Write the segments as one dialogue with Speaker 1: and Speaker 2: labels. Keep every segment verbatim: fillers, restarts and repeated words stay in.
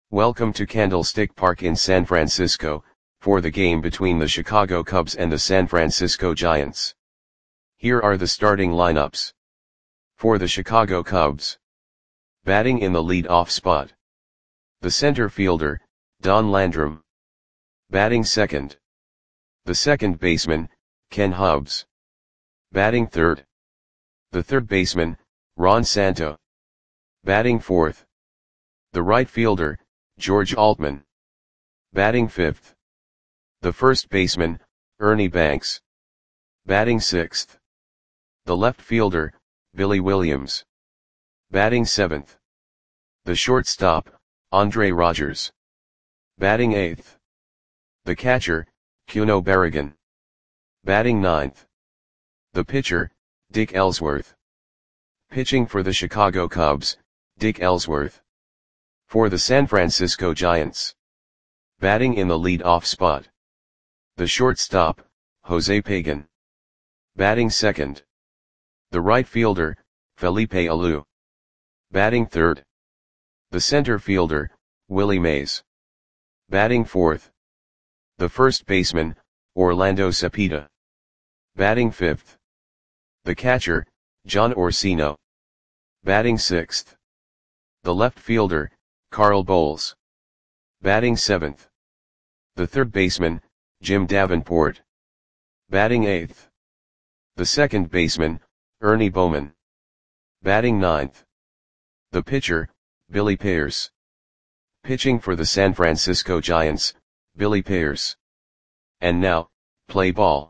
Speaker 1: Welcome to Candlestick Park in San Francisco, for the game between the Chicago Cubs and the San Francisco Giants. Here are the starting lineups. For the Chicago Cubs. Batting in the lead-off spot. The center fielder, Don Landrum. Batting second. The second baseman, Ken Hubbs. Batting third. The third baseman, Ron Santo. Batting fourth. The right fielder, George Altman. Batting fifth. The first baseman, Ernie Banks. Batting sixth. The left fielder, Billy Williams. Batting seventh. The shortstop, Andre Rogers. Batting eighth. The catcher, Cuno Berrigan. Batting ninth. The pitcher, Dick Ellsworth. Pitching for the Chicago Cubs, Dick Ellsworth. For the San Francisco Giants. Batting in the lead-off spot. The shortstop, Jose Pagan. Batting second. The right fielder, Felipe Alou. Batting third. The center fielder, Willie Mays. Batting fourth. The first baseman, Orlando Cepeda. Batting fifth. The catcher, John Orsino. Batting sixth. The left fielder, Carl Bowles. Batting seventh. The third baseman, Jim Davenport. Batting eighth. The second baseman, Ernie Bowman. Batting ninth. The pitcher, Billy Pierce. Pitching for the San Francisco Giants, Billy Pierce. And now, play ball.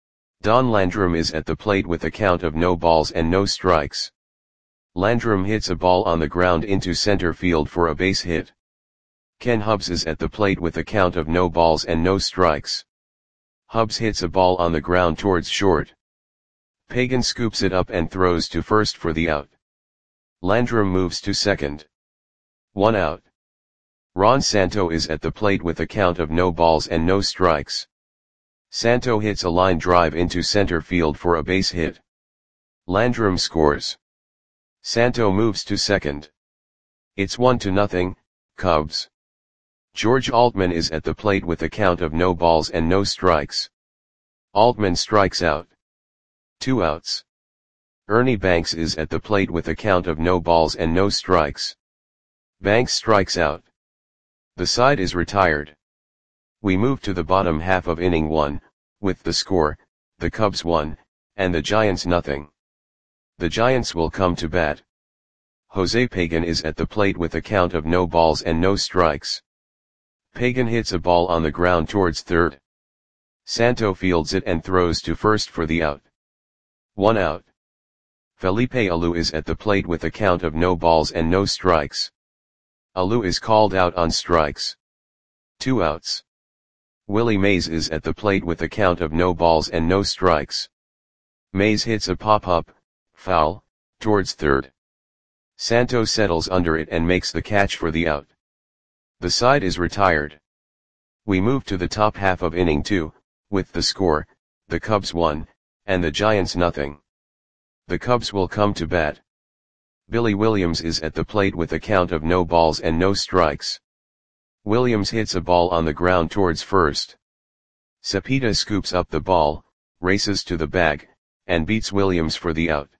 Speaker 1: Don Landrum is at the plate with a count of no balls and no strikes. Landrum hits a ball on the ground into center field for a base hit. Ken Hubbs is at the plate with a count of no balls and no strikes. Hubbs hits a ball on the ground towards short. Pagan scoops it up and throws to first for the out. Landrum moves to second. One out. Ron Santo is at the plate with a count of no balls and no strikes. Santo hits a line drive into center field for a base hit. Landrum scores. Santo moves to second. It's one to nothing, Cubs. George Altman is at the plate with a count of no balls and no strikes. Altman strikes out. Two outs. Ernie Banks is at the plate with a count of no balls and no strikes. Banks strikes out. The side is retired. We move to the bottom half of inning one, with the score, the Cubs one, and the Giants nothing. The Giants will come to bat. Jose Pagan is at the plate with a count of no balls and no strikes. Pagan hits a ball on the ground towards third. Santo fields it and throws to first for the out. One out. Felipe Alou is at the plate with a count of no balls and no strikes. Alou is called out on strikes. Two outs. Willie Mays is at the plate with a count of no balls and no strikes. Mays hits a pop-up, foul, towards third. Santo settles under it and makes the catch for the out. The side is retired. We move to the top half of inning two, with the score, the Cubs one, and the Giants nothing. The Cubs will come to bat. Billy Williams is at the plate with a count of no balls and no strikes. Williams hits a ball on the ground towards first. Cepeda scoops up the ball, races to the bag, and beats Williams for the out.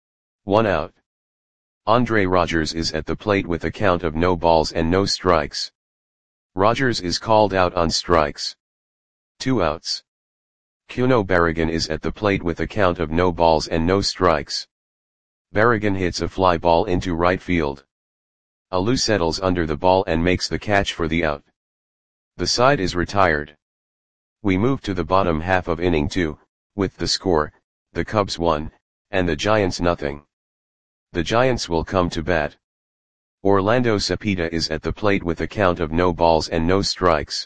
Speaker 1: One out. Andre Rogers is at the plate with a count of no balls and no strikes. Rogers is called out on strikes. Two outs. Cuno Berrigan is at the plate with a count of no balls and no strikes. Berrigan hits a fly ball into right field. Alou settles under the ball and makes the catch for the out. The side is retired. We move to the bottom half of inning two, with the score, the Cubs one, and the Giants nothing. The Giants will come to bat. Orlando Cepeda is at the plate with a count of no balls and no strikes.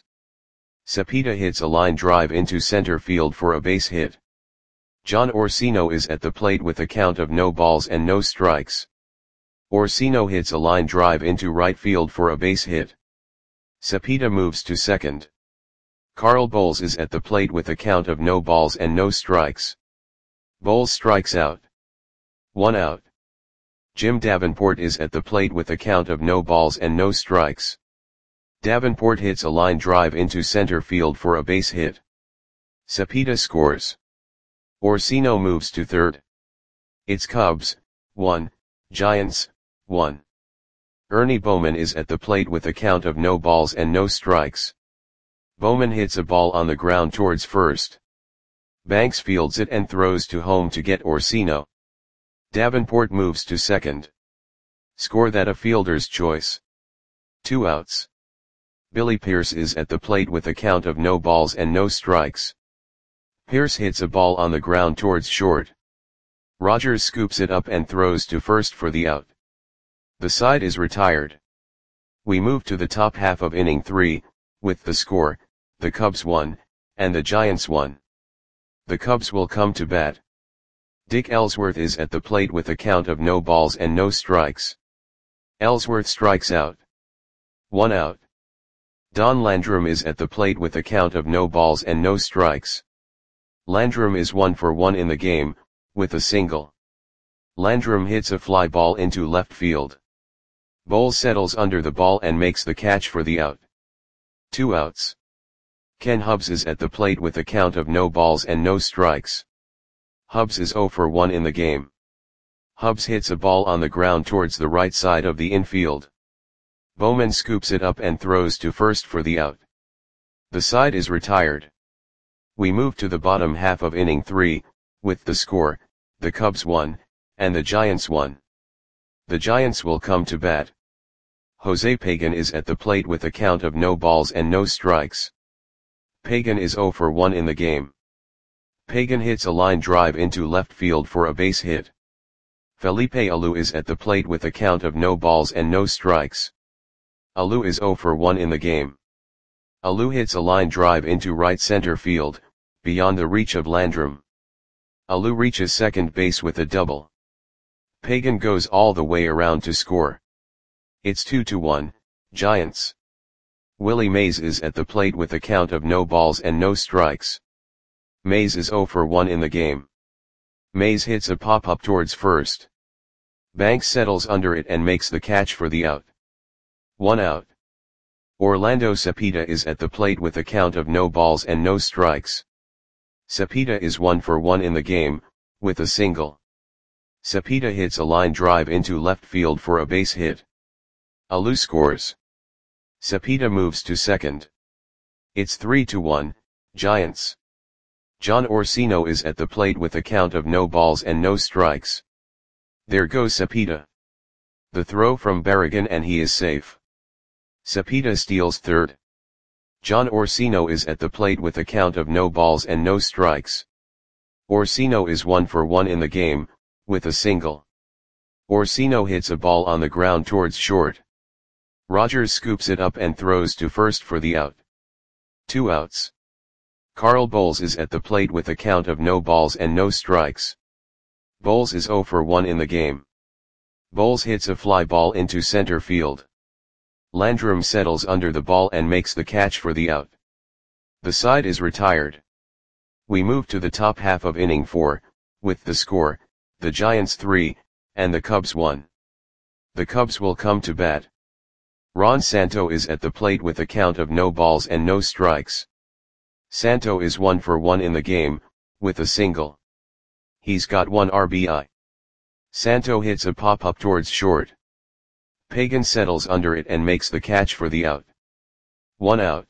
Speaker 1: Cepeda hits a line drive into center field for a base hit. John Orsino is at the plate with a count of no balls and no strikes. Orsino hits a line drive into right field for a base hit. Cepeda moves to second. Carl Bowles is at the plate with a count of no balls and no strikes. Bowles strikes out. One out. Jim Davenport is at the plate with a count of no balls and no strikes. Davenport hits a line drive into center field for a base hit. Cepeda scores. Orsino moves to third. It's Cubs, one, Giants, one. Ernie Bowman is at the plate with a count of no balls and no strikes. Bowman hits a ball on the ground towards first. Banks fields it and throws to home to get Orsino. Davenport moves to second. Score that a fielder's choice. Two outs. Billy Pierce is at the plate with a count of no balls and no strikes. Pierce hits a ball on the ground towards short. Rogers scoops it up and throws to first for the out. The side is retired. We move to the top half of inning three, with the score, the Cubs won, and the Giants won. The Cubs will come to bat. Dick Ellsworth is at the plate with a count of no balls and no strikes. Ellsworth strikes out. One out. Don Landrum is at the plate with a count of no balls and no strikes. Landrum is one for one in the game, with a single. Landrum hits a fly ball into left field. Bowles settles under the ball and makes the catch for the out. Two outs. Ken Hubbs is at the plate with a count of no balls and no strikes. Hubbs is zero for one in the game. Hubbs hits a ball on the ground towards the right side of the infield. Bowman scoops it up and throws to first for the out. The side is retired. We move to the bottom half of inning three, with the score, the Cubs won, and the Giants won. The Giants will come to bat. Jose Pagan is at the plate with a count of no balls and no strikes. Pagan is zero for one in the game. Pagan hits a line drive into left field for a base hit. Felipe Alou is at the plate with a count of no balls and no strikes. Alou is zero for one in the game. Alou hits a line drive into right center field, beyond the reach of Landrum. Alou reaches second base with a double. Pagan goes all the way around to score. It's two to one, Giants. Willie Mays is at the plate with a count of no balls and no strikes. Mays is zero for one in the game. Mays hits a pop-up towards first. Banks settles under it and makes the catch for the out. One out. Orlando Cepeda is at the plate with a count of no balls and no strikes. Cepeda is one for one in the game, with a single. Cepeda hits a line drive into left field for a base hit. Alou scores. Cepeda moves to second. It's three to one, Giants. John Orsino is at the plate with a count of no balls and no strikes. There goes Cepeda. The throw from Berrigan and he is safe. Cepeda steals third. John Orsino is at the plate with a count of no balls and no strikes. Orsino is one for one in the game, with a single. Orsino hits a ball on the ground towards short. Rogers scoops it up and throws to first for the out. Two outs. Carl Bowles is at the plate with a count of no balls and no strikes. Bowles is zero for one in the game. Bowles hits a fly ball into center field. Landrum settles under the ball and makes the catch for the out. The side is retired. We move to the top half of inning four, with the score, the Giants three, and the Cubs one. The Cubs will come to bat. Ron Santo is at the plate with a count of no balls and no strikes. Santo is one for one in the game, with a single. He's got one R B I. Santo hits a pop-up towards short. Pagan settles under it and makes the catch for the out. One out.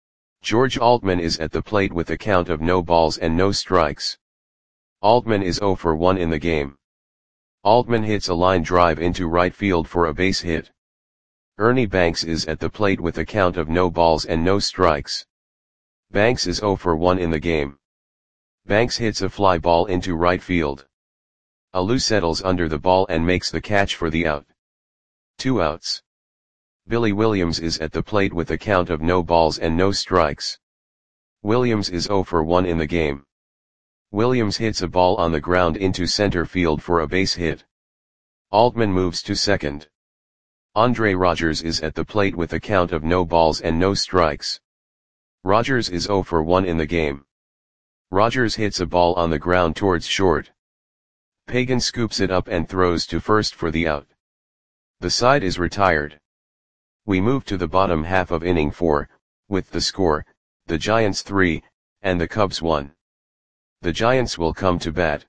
Speaker 1: George Altman is at the plate with a count of no balls and no strikes. Altman is zero for one in the game. Altman hits a line drive into right field for a base hit. Ernie Banks is at the plate with a count of no balls and no strikes. Banks is zero for one in the game. Banks hits a fly ball into right field. Alou settles under the ball and makes the catch for the out. Two outs. Billy Williams is at the plate with a count of no balls and no strikes. Williams is zero for one in the game. Williams hits a ball on the ground into center field for a base hit. Altman moves to second. Andre Rogers is at the plate with a count of no balls and no strikes. Rogers is zero for one in the game. Rogers hits a ball on the ground towards short. Pagan scoops it up and throws to first for the out. The side is retired. We move to the bottom half of inning four, with the score, the Giants three, and the Cubs one. The Giants will come to bat.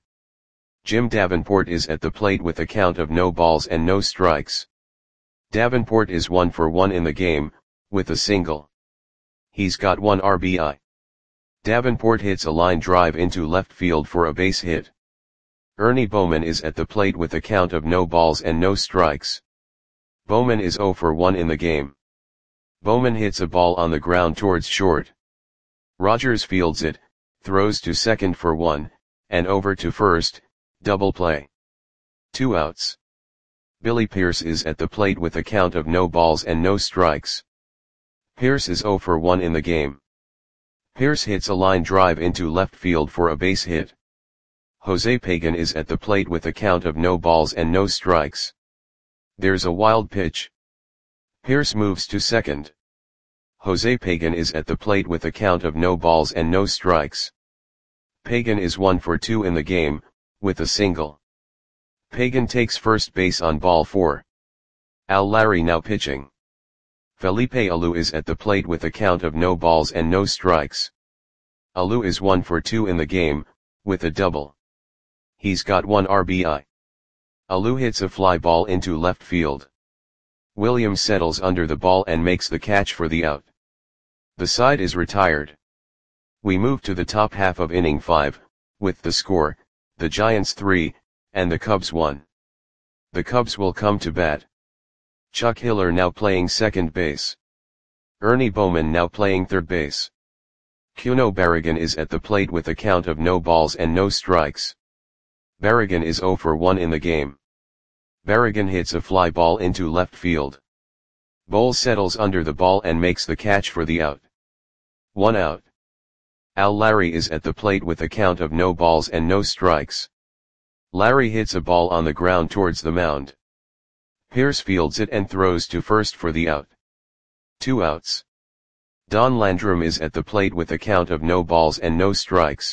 Speaker 1: Jim Davenport is at the plate with a count of no balls and no strikes. Davenport is one for one in the game, with a single. He's got one R B I. Davenport hits a line drive into left field for a base hit. Ernie Bowman is at the plate with a count of no balls and no strikes. Bowman is zero for one in the game. Bowman hits a ball on the ground towards short. Rogers fields it, throws to second for one, and over to first, double play. Two outs. Billy Pierce is at the plate with a count of no balls and no strikes. Pierce is zero for one in the game. Pierce hits a line drive into left field for a base hit. Jose Pagan is at the plate with a count of no balls and no strikes. There's a wild pitch. Pierce moves to second. Jose Pagan is at the plate with a count of no balls and no strikes. Pagan is one for two in the game, with a single. Pagan takes first base on ball four. Al Larry now pitching. Felipe Alou is at the plate with a count of no balls and no strikes. Alou is one for two in the game, with a double. He's got one R B I. Alou hits a fly ball into left field. Williams settles under the ball and makes the catch for the out. The side is retired. We move to the top half of inning five, with the score, the Giants three, and the Cubs one. The Cubs will come to bat. Chuck Hiller now playing second base. Ernie Bowman now playing third base. Cuno Barragan is at the plate with a count of no balls and no strikes. Barragan is zero for one in the game. Barragan hits a fly ball into left field. Bowles settles under the ball and makes the catch for the out. One out. Al Larry is at the plate with a count of no balls and no strikes. Larry hits a ball on the ground towards the mound. Pierce fields it and throws to first for the out. Two outs. Don Landrum is at the plate with a count of no balls and no strikes.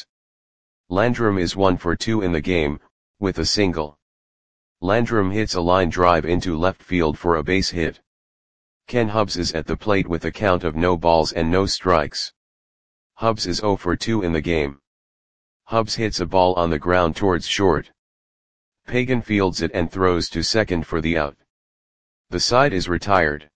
Speaker 1: Landrum is one for two in the game, with a single. Landrum hits a line drive into left field for a base hit. Ken Hubbs is at the plate with a count of no balls and no strikes. Hubbs is zero for two in the game. Hubbs hits a ball on the ground towards short. Pagan fields it and throws to second for the out. The side is retired.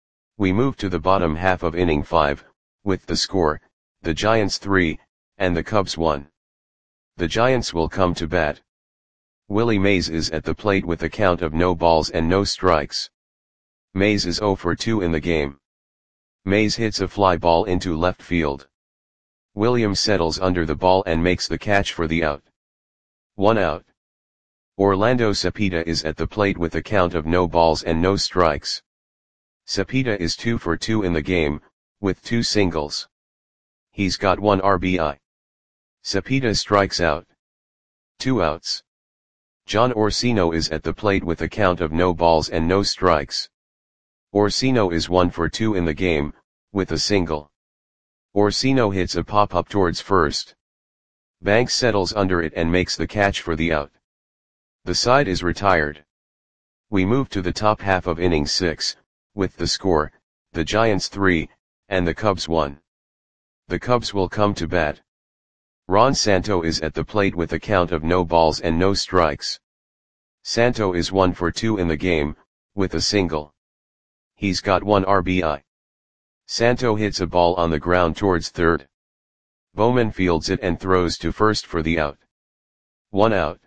Speaker 1: We move to the bottom half of inning five, with the score, the Giants three, and the Cubs one. The Giants will come to bat. Willie Mays is at the plate with a count of no balls and no strikes. Mays is zero for two in the game. Mays hits a fly ball into left field. Williams settles under the ball and makes the catch for the out. One out. Orlando Cepeda is at the plate with a count of no balls and no strikes. Cepeda is two for two in the game, with two singles. He's got one R B I. Cepeda strikes out. Two outs. John Orsino is at the plate with a count of no balls and no strikes. Orsino is one for two in the game, with a single. Orsino hits a pop-up towards first. Banks settles under it and makes the catch for the out. The side is retired. We move to the top half of inning six, with the score, the Giants three, and the Cubs one. The Cubs will come to bat. Ron Santo is at the plate with a count of no balls and no strikes. Santo is one for two in the game, with a single. He's got one R B I. Santo hits a ball on the ground towards third. Bowman fields it and throws to first for the out. One out.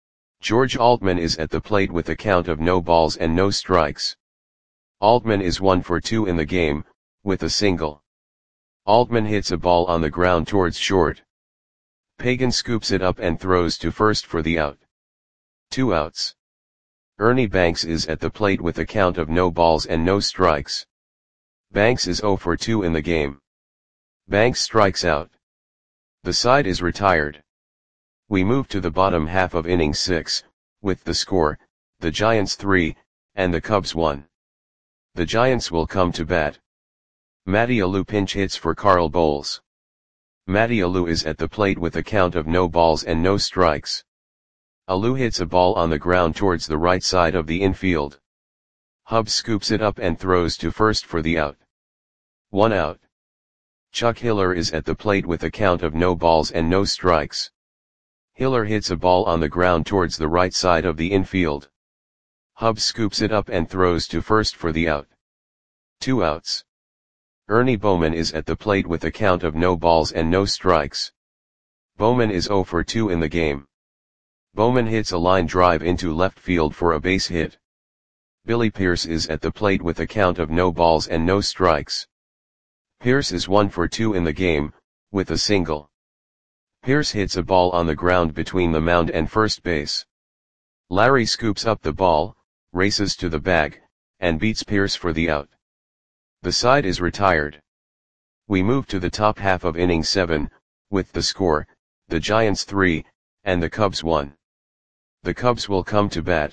Speaker 1: George Altman is at the plate with a count of no balls and no strikes. Altman is one for two in the game, with a single. Altman hits a ball on the ground towards short. Pagan scoops it up and throws to first for the out. Two outs. Ernie Banks is at the plate with a count of no balls and no strikes. Banks is zero for two in the game. Banks strikes out. The side is retired. We move to the bottom half of inning six, with the score, the Giants three, and the Cubs one. The Giants will come to bat. Matty Alou pinch hits for Carl Bowles. Matty Alou is at the plate with a count of no balls and no strikes. Alou hits a ball on the ground towards the right side of the infield. Hubbs scoops it up and throws to first for the out. One out. Chuck Hiller is at the plate with a count of no balls and no strikes. Hiller hits a ball on the ground towards the right side of the infield. Hubbs scoops it up and throws to first for the out. Two outs. Ernie Bowman is at the plate with a count of no balls and no strikes. Bowman is oh for two in the game. Bowman hits a line drive into left field for a base hit. Billy Pierce is at the plate with a count of no balls and no strikes. Pierce is one for two in the game, with a single. Pierce hits a ball on the ground between the mound and first base. Larry scoops up the ball, races to the bag, and beats Pierce for the out. The side is retired. We move to the top half of inning seven, with the score, the Giants three, and the Cubs one. The Cubs will come to bat.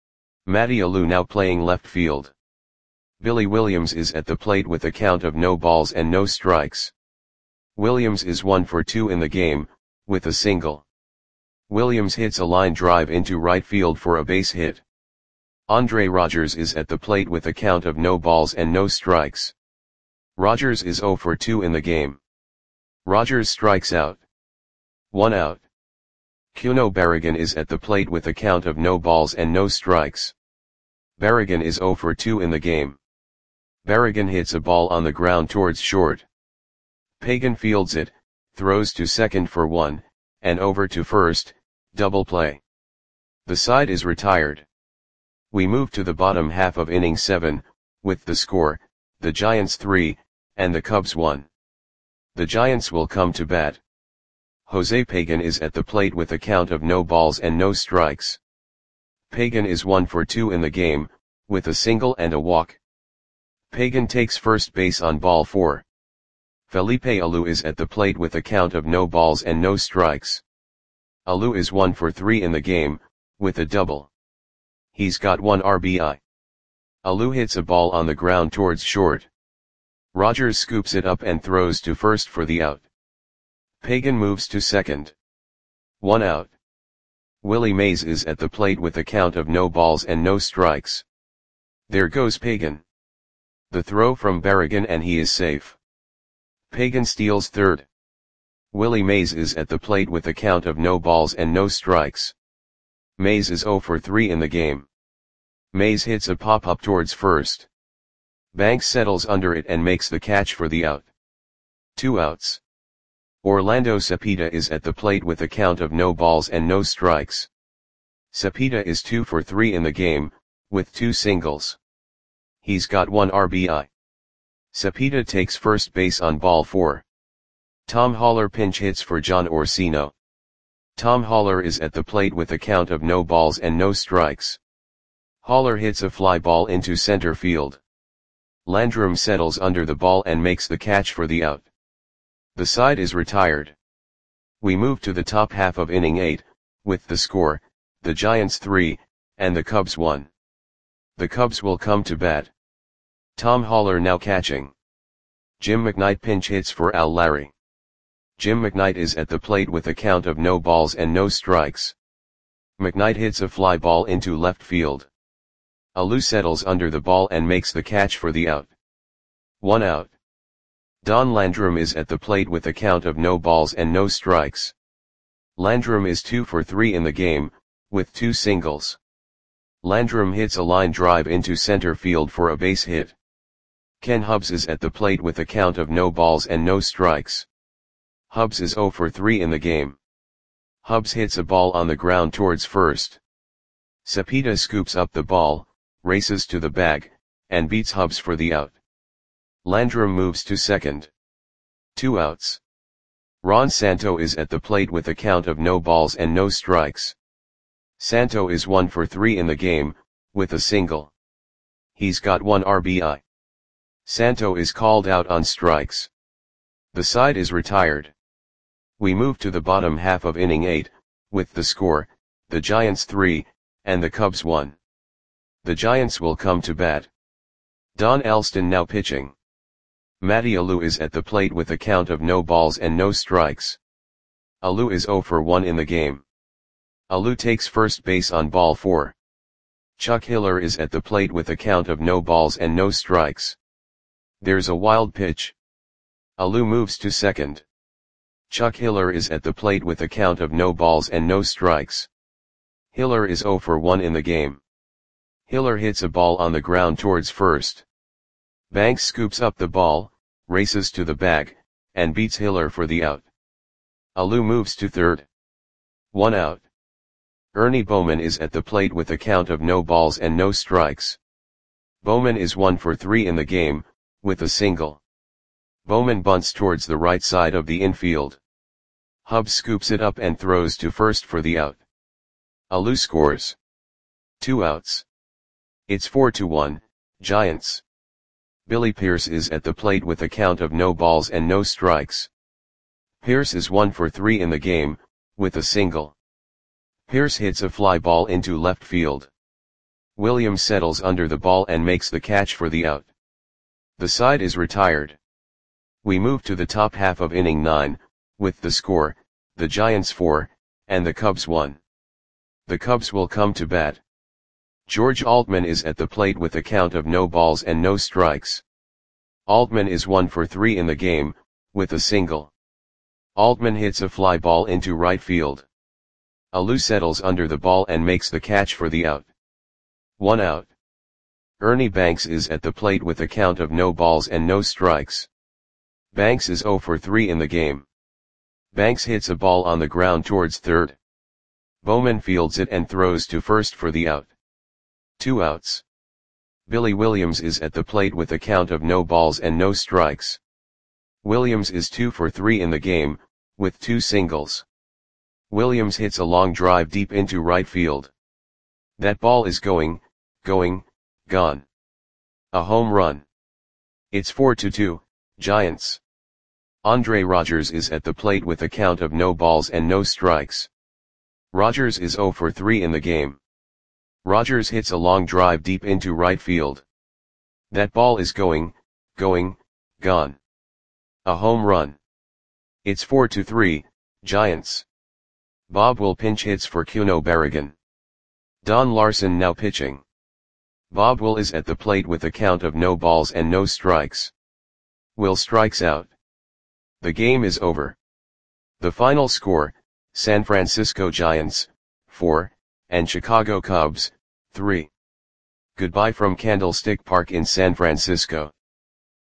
Speaker 1: Matty Alou now playing left field. Billy Williams is at the plate with a count of no balls and no strikes. Williams is one for two in the game, with a single. Williams hits a line drive into right field for a base hit. Andre Rogers is at the plate with a count of no balls and no strikes. Rogers is oh for two in the game. Rogers strikes out. One out. Cuno Barragan is at the plate with a count of no balls and no strikes. Barragan is oh for two in the game. Barragan hits a ball on the ground towards short. Pagan fields it, throws to second for one, and over to first, double play. The side is retired. We move to the bottom half of inning seven, with the score, the Giants three, and the Cubs one. The Giants will come to bat. Jose Pagan is at the plate with a count of no balls and no strikes. Pagan is one for two in the game, with a single and a walk. Pagan takes first base on ball four. Felipe Alou is at the plate with a count of no balls and no strikes. Alou is one for three in the game, with a double. He's got one R B I. Alou hits a ball on the ground towards short. Rogers scoops it up and throws to first for the out. Pagan moves to second. One out. Willie Mays is at the plate with a count of no balls and no strikes. There goes Pagan. The throw from Barragan and he is safe. Pagan steals third. Willie Mays is at the plate with a count of no balls and no strikes. Mays is oh for three in the game. Mays hits a pop-up towards first. Banks settles under it and makes the catch for the out. Two outs. Orlando Cepeda is at the plate with a count of no balls and no strikes. Cepeda is two for three in the game, with two singles. He's got one R B I. Cepeda takes first base on ball four. Tom Haller pinch hits for John Orsino. Tom Haller is at the plate with a count of no balls and no strikes. Haller hits a fly ball into center field. Landrum settles under the ball and makes the catch for the out. The side is retired. We move to the top half of inning eight, with the score, the Giants three, and the Cubs one. The Cubs will come to bat. Tom Haller now catching. Jim McKnight pinch hits for Al Larry. Jim McKnight is at the plate with a count of no balls and no strikes. McKnight hits a fly ball into left field. Alou settles under the ball and makes the catch for the out. One out. Don Landrum is at the plate with a count of no balls and no strikes. Landrum is two for three in the game, with two singles. Landrum hits a line drive into center field for a base hit. Ken Hubbs is at the plate with a count of no balls and no strikes. Hubbs is oh for three in the game. Hubbs hits a ball on the ground towards first. Cepeda scoops up the ball, races to the bag, and beats Hubbs for the out. Landrum moves to second. Two outs. Ron Santo is at the plate with a count of no balls and no strikes. Santo is one for three in the game, with a single. He's got one R B I. Santo is called out on strikes. The side is retired. We move to the bottom half of inning eight, with the score, the Giants three, and the Cubs one. The Giants will come to bat. Don Alston now pitching. Matty Alou is at the plate with a count of no balls and no strikes. Alou is oh for one in the game. Alou takes first base on ball four. Chuck Hiller is at the plate with a count of no balls and no strikes. There's a wild pitch. Alou moves to second. Chuck Hiller is at the plate with a count of no balls and no strikes. Hiller is zero for one in the game. Hiller hits a ball on the ground towards first. Banks scoops up the ball, races to the bag, and beats Hiller for the out. Alou moves to third. One out. Ernie Bowman is at the plate with a count of no balls and no strikes. Bowman is one for three in the game, with a single. Bowman bunts towards the right side of the infield. Hubbs scoops it up and throws to first for the out. Alou scores. Two outs. It's four to one, Giants. Billy Pierce is at the plate with a count of no balls and no strikes. Pierce is one for three in the game, with a single. Pierce hits a fly ball into left field. Williams settles under the ball and makes the catch for the out. The side is retired. We move to the top half of inning nine, with the score, the Giants four, and the Cubs one. The Cubs will come to bat. George Altman is at the plate with a count of no balls and no strikes. Altman is one for three in the game, with a single. Altman hits a fly ball into right field. Alou settles under the ball and makes the catch for the out. One out. Ernie Banks is at the plate with a count of no balls and no strikes. Banks is zero for three in the game. Banks hits a ball on the ground towards third. Bowman fields it and throws to first for the out. Two outs. Billy Williams is at the plate with a count of no balls and no strikes. Williams is two for three in the game, with two singles. Williams hits a long drive deep into right field. That ball is going, going, gone. A home run. It's four to two, Giants. Andre Rogers is at the plate with a count of no balls and no strikes. Rogers is zero for three in the game. Rogers hits a long drive deep into right field. That ball is going, going, gone. A home run. It's four to three, Giants. Bob Will pinch hits for Cuno Barragan. Don Larson now pitching. Bob Will is at the plate with a count of no balls and no strikes. Will strikes out. The game is over. The final score, San Francisco Giants, four, and Chicago Cubs, three. Goodbye from Candlestick Park in San Francisco.